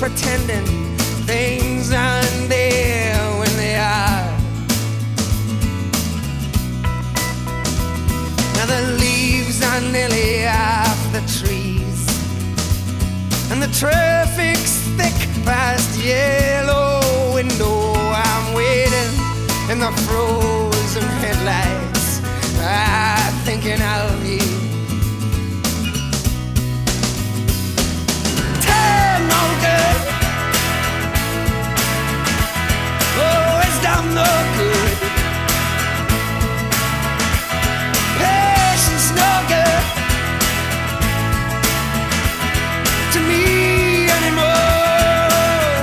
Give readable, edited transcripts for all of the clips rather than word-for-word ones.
pretending things aren't there when they are. Now the leaves are nearly off the trees, and the traffic's thick past yellow window. I'm waiting in the frozen headlights, thinking of you. Time no good, oh, wisdom no good, patience no good to me anymore.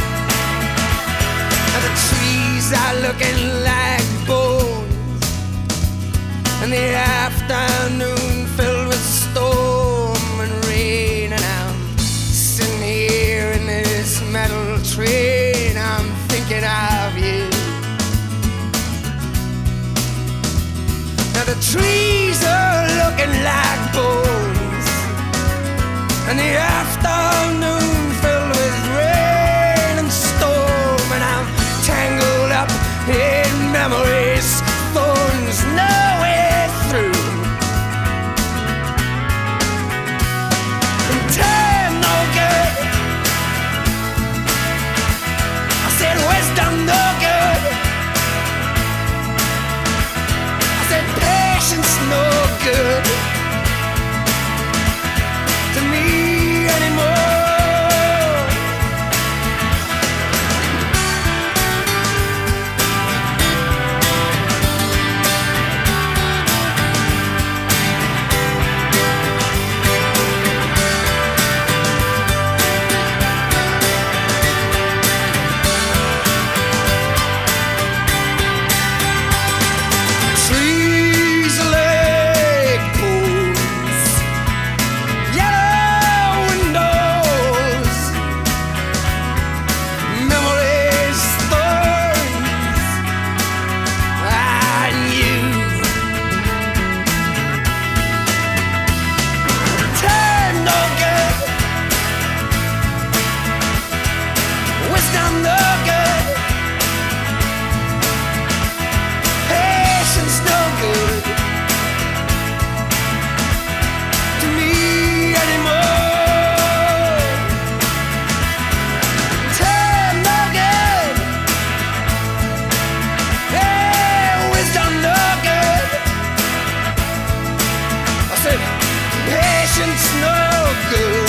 And the trees are looking like bones, and the afternoon filled with storm and rain. And I'm sitting here in this metal train, I'm thinking of you. Now the trees are looking like bones, and the afternoon filled with rain and storm. And I'm tangled up in memories, thorns no way through. And time no good, I said wisdom no good, I said patience no good to me anymore. Trees like bones, yellow windows, memories, thorns, and you. Time no good, wisdom no good, patience no good to me anymore. Time no good, hey, wisdom no good, I said patience no good